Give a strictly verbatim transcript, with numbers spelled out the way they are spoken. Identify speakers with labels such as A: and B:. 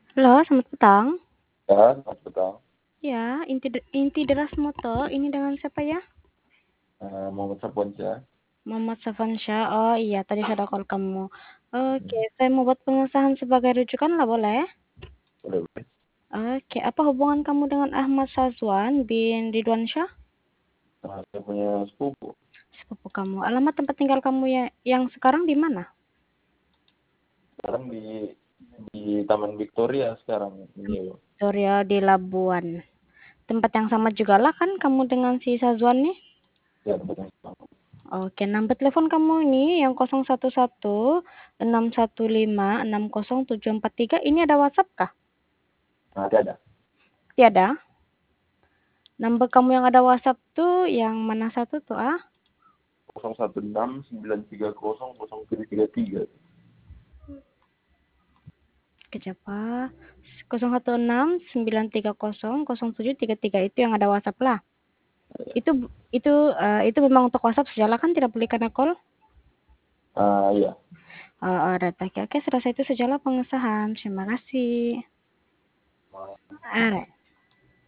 A: Halo, selamat petang.
B: Ya, selamat petang.
A: Ya, inti inti deras moto. Ini dengan siapa ya?
B: Eh, Muhammad Sapuansyah.
A: Muhammad Safansyah. Oh iya, tadi saya ada call kamu. Oke,
B: Hmm,
A: saya mau buat pengesahan sebagai rujukan lah, boleh?
B: boleh, boleh.
A: Oke, apa hubungan kamu dengan Ahmad Sazwan bin Ridwan Syah?
B: Nah, saya punya sepupu.
A: Sepupu kamu. Alamat tempat tinggal kamu ya, yang sekarang di mana?
B: Sekarang di di Taman Victoria sekarang ini.
A: Surya di Labuan. Tempat yang sama juga lah kan kamu dengan si Sazwan nih?
B: Ya, tempat yang sama.
A: Oke, nomor telepon kamu ini yang nol satu satu enam satu lima enam nol tujuh empat tiga, ini ada WhatsApp kah?
B: Nah, ada ada.
A: Tiada. Nomor kamu yang ada WhatsApp tuh yang mana satu tuh ah?
B: nol satu enam sembilan tiga nol nol tujuh tiga tiga.
A: Kejap ah. nol satu enam sembilan tiga nol nol tujuh tiga tiga itu yang ada WhatsApp lah. Itu itu uh, itu memang untuk WhatsApp saja kan, tidak boleh karena call.
B: Ah, iya.
A: Uh, uh, data. Oke, oke, selesai itu sajalah pengesahan. Terima kasih.
B: Nah,
A: Alright.